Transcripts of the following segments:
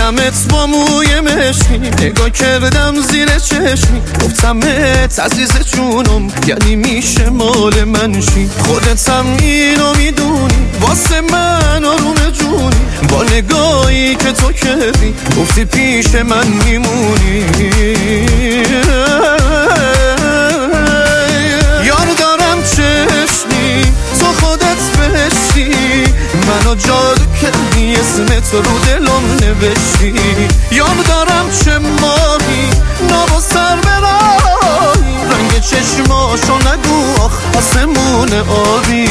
دیدمت با موی مشکی، نگاه کردم زیر چشمی، گفتمت عزیز جونم یعنی میشه مال من شی. خودتم اینو میدونی واسه من آروم جونی، با نگاهی که تو کردی گفتی پیش من میمونی. یار دارم چشمی تو خودت بهشتی، منو جادو کردی اسمت رو دلم نوشتی. یار دارم چه ماهی ناب و سر برایی، رنگ چشماشو نگو آخ آسمون آبی.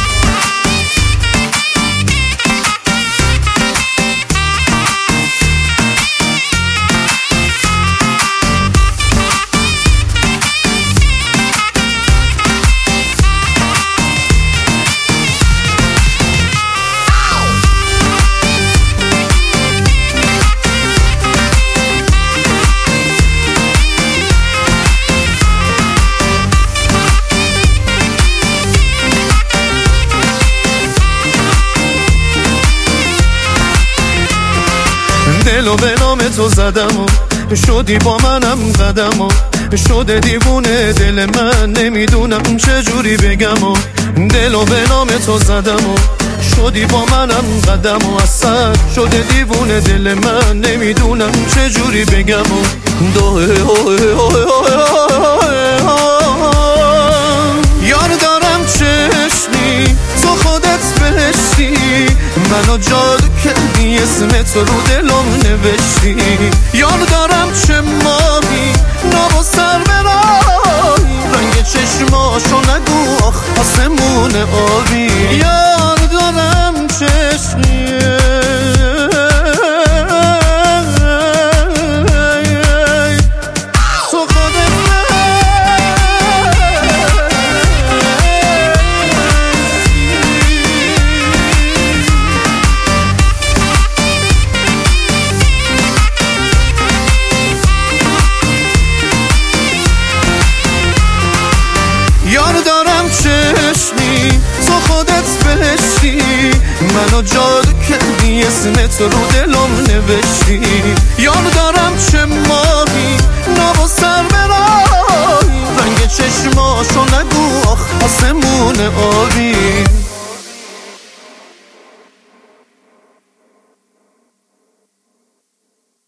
دلو به نام تو زدم و شدی با منم قدم و شده دیوونه دل من، نمیدونم چجوری بگم و دلو به نام تو زدم و شدی با منم قدم و اصلا شده دیوونه دل من، نمیدونم چجوری بگم و یار دارم چشمی تو خودت بهشتی، منو جادو کردی اسمت رو دلم نوشتی. یار دارم چه ماهی ناب و سر برایی، رنگ چشماشو نگو آخ آسمون آبی. یار دارم چشمی یار دارم چشمی تو خودت بهشتی، منو جادو کردی اسمت رو دلم نوشتی. یار دارم چه ماهی ناب و سر برایی، رنگ چشماشو نگو آخ آسمون آبی.